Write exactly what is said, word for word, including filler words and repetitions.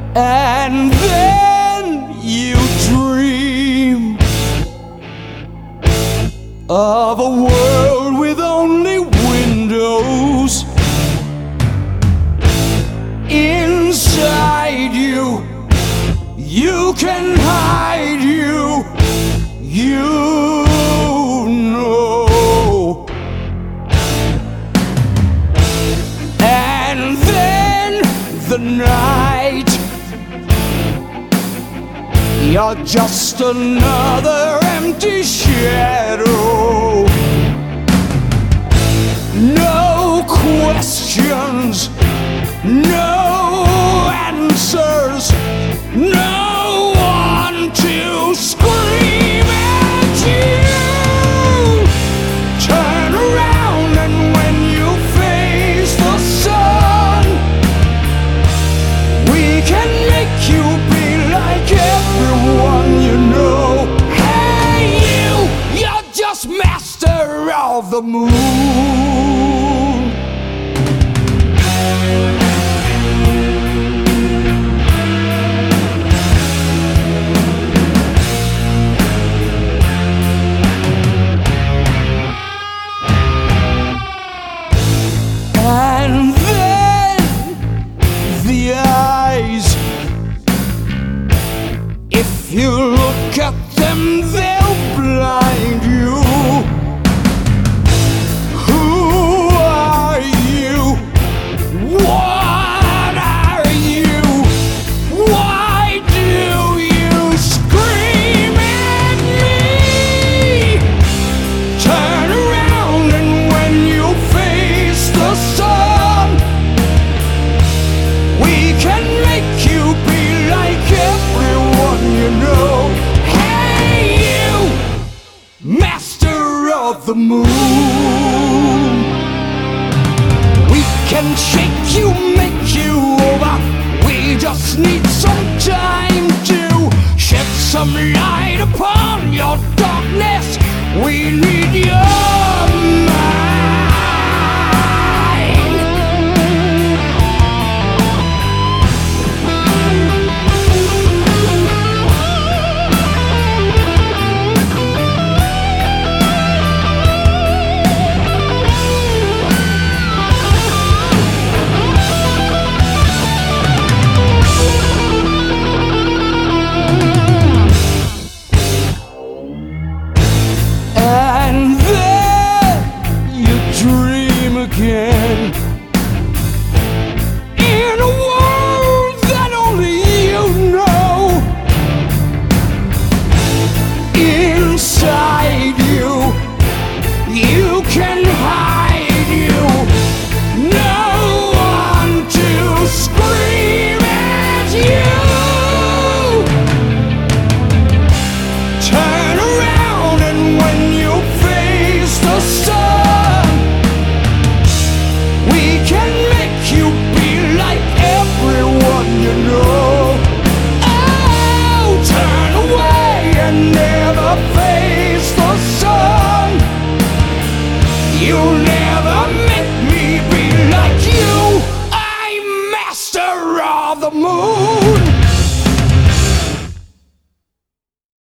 And then you dream of a world with only windows. Inside you, you can hide you, you know. And then the night, you're just another empty shadow. No questions, no answers, no one to scream at you. Turn around and when you face the sun, we can make you be like everyone you know. Hey you, you're just master of the moon. And then the eyes, if you look at them, they'll blind you. Who are you? What are you? Why do you scream at me? Turn around and when you face the sun, we can make you be like everyone you know. Hey you, master of the moon, we can shake you, make you over. We just need some time to shed some light upon your darkness. We need your mind. And then you dream again in a world that only you know. Inside you, you can hide you. No one to scream at you. Turn around and when you face the sun, we can make you be like everyone you know. Oh, turn away and never face the sun. You'll never make me be like you. I'm master of the moon.